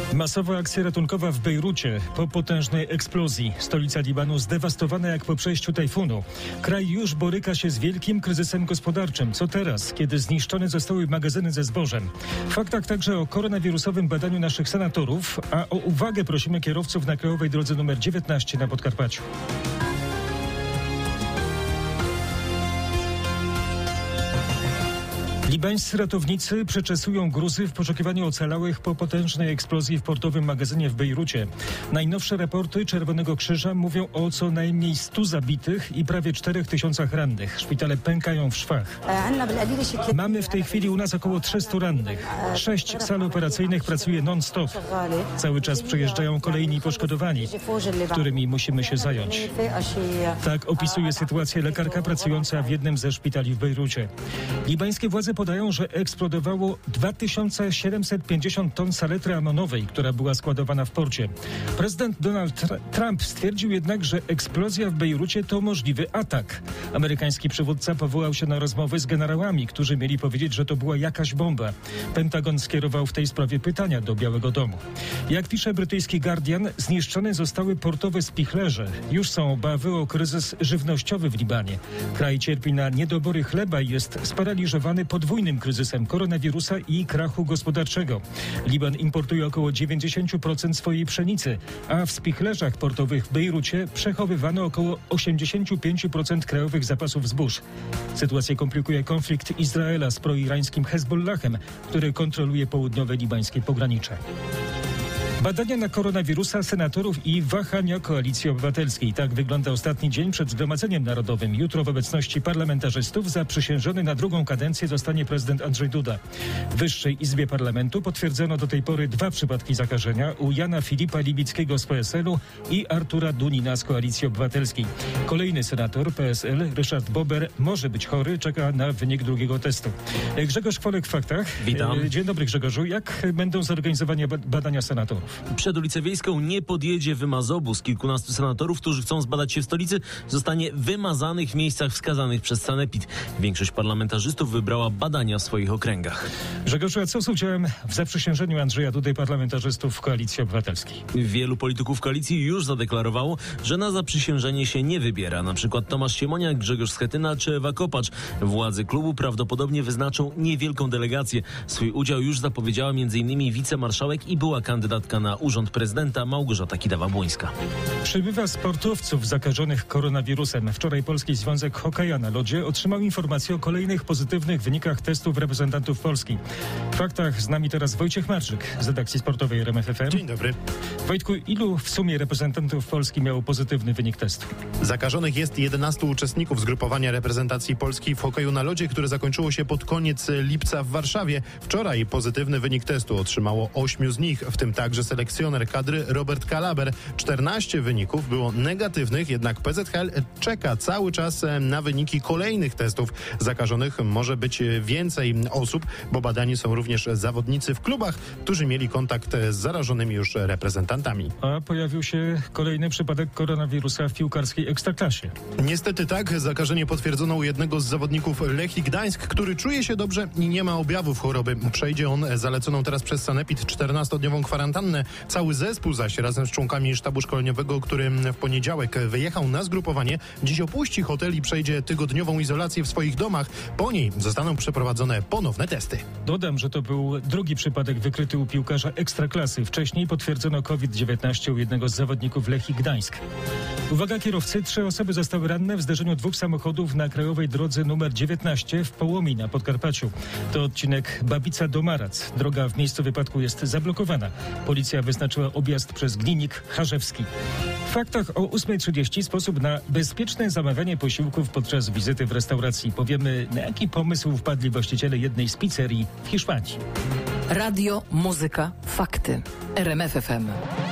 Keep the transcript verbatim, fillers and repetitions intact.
Masowa akcja ratunkowa w Bejrucie po potężnej eksplozji. Stolica Libanu zdewastowana jak po przejściu tajfunu. Kraj już boryka się z wielkim kryzysem gospodarczym. Co teraz, kiedy zniszczone zostały magazyny ze zbożem? W faktach także o koronawirusowym badaniu naszych senatorów, a o uwagę prosimy kierowców na krajowej drodze numer dziewiętnaście na Podkarpaciu. Libańscy ratownicy przeczesują gruzy w poszukiwaniu ocalałych po potężnej eksplozji w portowym magazynie w Bejrucie. Najnowsze raporty Czerwonego Krzyża mówią o co najmniej stu zabitych i prawie czterech tysiącach rannych. Szpitale pękają w szwach. Mamy w tej chwili u nas około trzystu rannych. Sześć sal operacyjnych pracuje non-stop. Cały czas przejeżdżają kolejni poszkodowani, którymi musimy się zająć. Tak opisuje sytuację lekarka pracująca w jednym ze szpitali w Bejrucie. Libańskie władze podają, że eksplodowało dwa tysiące siedemset pięćdziesiąt ton saletry amonowej, która była składowana w porcie. Prezydent Donald Trump stwierdził jednak, że eksplozja w Bejrucie to możliwy atak. Amerykański przywódca powołał się na rozmowy z generałami, którzy mieli powiedzieć, że to była jakaś bomba. Pentagon skierował w tej sprawie pytania do Białego Domu. Jak pisze brytyjski Guardian, zniszczone zostały portowe spichlerze. Już są obawy o kryzys żywnościowy w Libanie. Kraj cierpi na niedobory chleba i jest sparaliżowany podwójnym kryzysem koronawirusa i krachu gospodarczego. Liban importuje około dziewięćdziesiąt procent swojej pszenicy, a w spichlerzach portowych w Bejrucie przechowywano około osiemdziesiąt pięć procent krajowych zapasów zbóż. Sytuację komplikuje konflikt Izraela z proirańskim Hezbollahem, który kontroluje południowe libańskie pogranicze. Badania na koronawirusa senatorów i wahania Koalicji Obywatelskiej. Tak wygląda ostatni dzień przed Zgromadzeniem Narodowym. Jutro w obecności parlamentarzystów zaprzysiężony na drugą kadencję zostanie prezydent Andrzej Duda. W Wyższej Izbie Parlamentu potwierdzono do tej pory dwa przypadki zakażenia u Jana Filipa Libickiego z P S L u i Artura Dunina z Koalicji Obywatelskiej. Kolejny senator P S L, Ryszard Bober, może być chory, czeka na wynik drugiego testu. Grzegorz Kwolek w faktach. Witam. Dzień dobry, Grzegorzu. Jak będą zorganizowane badania senatorów? Przed ulicę Wiejską nie podjedzie wymazobus. Kilkunastu senatorów, którzy chcą zbadać się w stolicy, zostanie wymazanych w miejscach wskazanych przez sanepid. Większość parlamentarzystów wybrała badania w swoich okręgach. Grzegorzu, a co z udziałem w zaprzysiężeniu Andrzeja Dudy parlamentarzystów w Koalicji Obywatelskiej? Wielu polityków koalicji już zadeklarowało, że na zaprzysiężenie się nie wybiera. Na przykład Tomasz Siemoniak, Grzegorz Schetyna czy Ewa Kopacz. Władze klubu prawdopodobnie wyznaczą niewielką delegację. Swój udział już zapowiedziała m.in. wicemarszałek i była kandydatka na urząd prezydenta Małgorzata Kidawa-Błońska. Przybywa sportowców zakażonych koronawirusem. Wczoraj Polski Związek Hokeja na lodzie otrzymał informację o kolejnych pozytywnych wynikach testów reprezentantów Polski. W faktach z nami teraz Wojciech Marczyk z redakcji sportowej R M F F M. Dzień dobry. Wojtku, ilu w sumie reprezentantów Polski miało pozytywny wynik testu? Zakażonych jest jedenastu uczestników zgrupowania reprezentacji Polski w hokeju na lodzie, które zakończyło się pod koniec lipca w Warszawie. Wczoraj pozytywny wynik testu otrzymało ośmiu z nich, w tym także selekcjoner kadry Robert Kalaber. czternaście wyników było negatywnych, jednak P Z H L czeka cały czas na wyniki kolejnych testów. Zakażonych może być więcej osób, bo badani są również zawodnicy w klubach, którzy mieli kontakt z zarażonymi już reprezentantami. A pojawił się kolejny przypadek koronawirusa w piłkarskiej ekstraklasie. Niestety tak, zakażenie potwierdzono u jednego z zawodników Lechii Gdańsk, który czuje się dobrze i nie ma objawów choroby. Przejdzie on zaleconą teraz przez sanepid czternastodniową kwarantannę. Cały zespół zaś razem z członkami sztabu szkoleniowego, który w poniedziałek wyjechał na zgrupowanie, dziś opuści hotel i przejdzie tygodniową izolację w swoich domach. Po niej zostaną przeprowadzone ponowne testy. Dodam, że to był drugi przypadek wykryty u piłkarza ekstraklasy. Wcześniej potwierdzono COVID dziewiętnaście u jednego z zawodników Lechii Gdańsk. Uwaga kierowcy, trzy osoby zostały ranne w zderzeniu dwóch samochodów na krajowej drodze numer dziewiętnaście w Połomii na Podkarpaciu. To odcinek Babica do Marac. Droga w miejscu wypadku jest zablokowana. Policja wyznaczyła objazd przez Glinik Charzewski. W faktach o ósma trzydzieści sposób na bezpieczne zamawianie posiłków podczas wizyty w restauracji. Powiemy, na jaki pomysł wpadli właściciele jednej z pizzerii w Hiszpanii. Radio, muzyka, fakty. R M F F M.